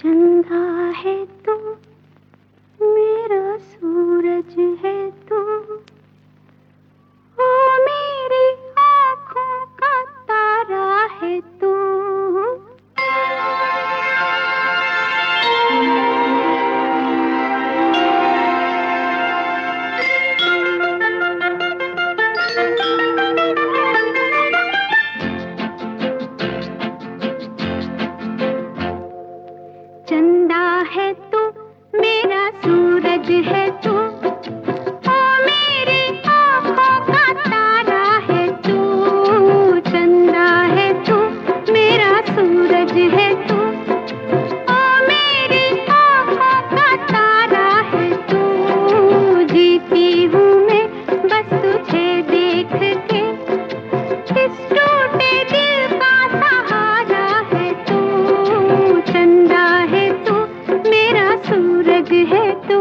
चंदा है तू, मेरा सूरज है तू, ओ मेरी आँखों का तारा है तू। चंदा है तू, मेरा सूरज है तू, ओ मेरी आँखों का तारा है तू। चंदा है तू, मेरा सूरज है तू, ओ मेरी आँखों का तारा है तू। जीती हूँ मैं बस तुझे देख के, इस टूटे दिल का सहारा है तू। चंदा है तू, मेरा सूरज है तू।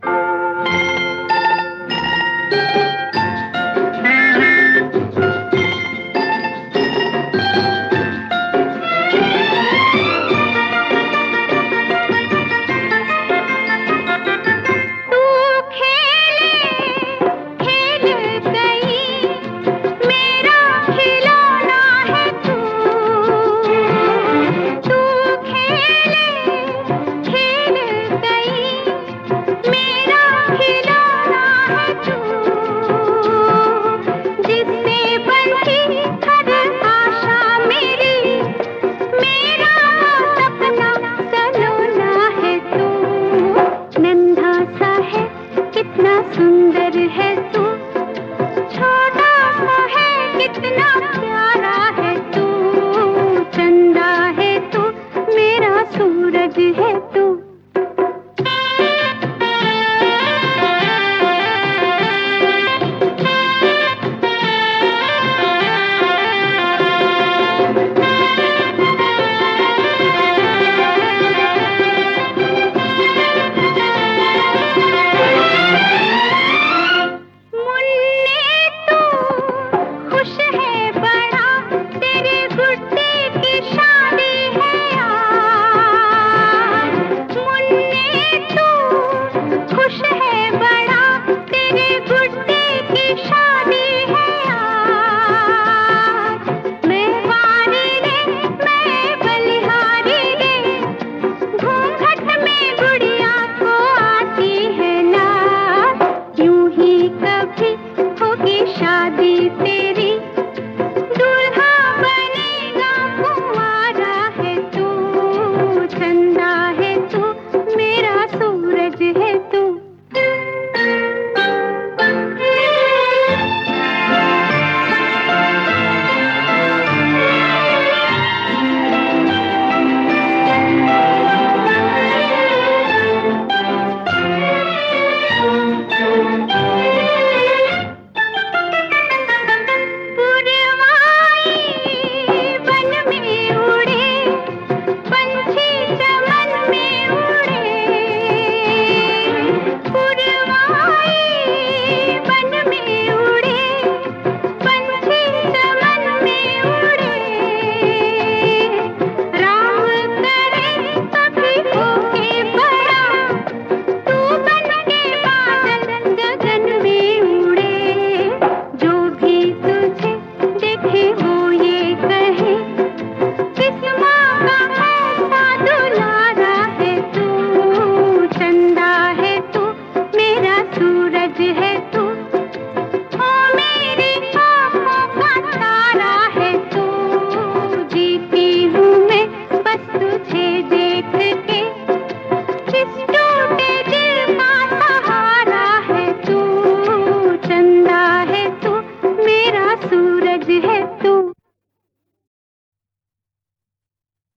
कितना सुंदर है तू, छोटा सा है कितना प्यारा है तू। चंदा है तू, मेरा सूरज है तू।